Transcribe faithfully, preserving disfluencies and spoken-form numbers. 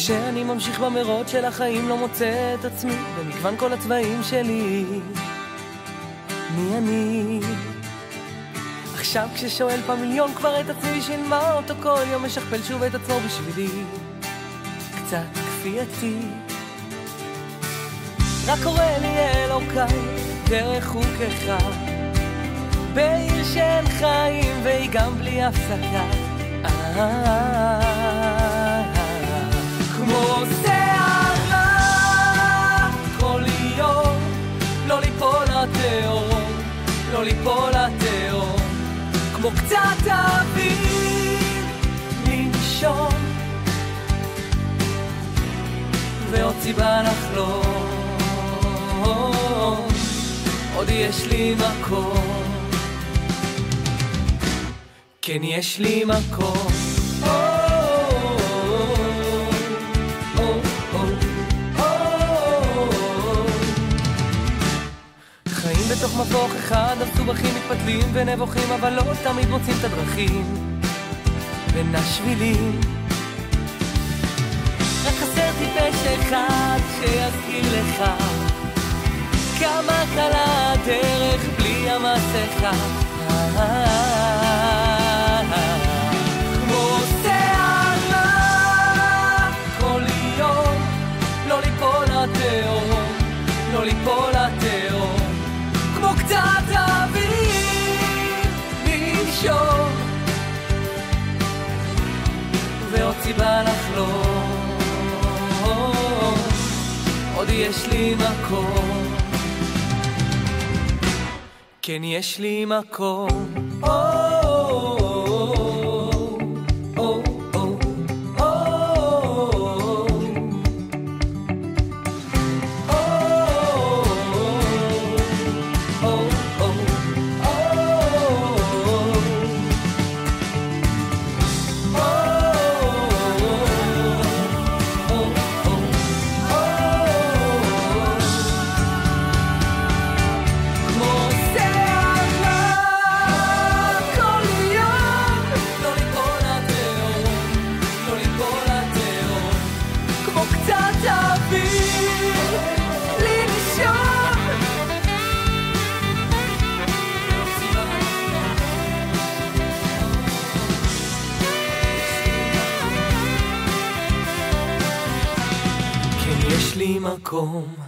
כשאני ממשיך במרות של החיים לא מוצא את עצמי במגוון כל הצבעים שלי. מי אני? עכשיו כששואל פעם מיליון כבר את עצמי בשביל מה אותו כל יום משכפל שוב את עצמו בשבילי. קצת כפייתי, רק קורא לי אלוקיי דרך חוקך, בעיר שאין חיים והיא גם בלי הפסקה. כמו שערה כל יום, לא ליפול לתהום, לא ליפול לתהום, כמו קצת אוויר לנשום ועוד סיבה לחלום, עוד יש לי מקום, כן יש לי מקום. חיים בתוך מבוך אחד, הסובכים מתפתלים ונבוכים, אבל לא תמיד מוצאים את הדרכים בין השבילים. רק חסר טיפש אחד שיזכיר לך כמה קלה הדרך בלי המסכה. כמו שערה כל יום, לא ליפול לתהום, לא ליפול לתהום, כמו קצת אוויר לנשום ועוד סיבה לחלום, עוד יש לי מקום, כן יש לי מקום. מקום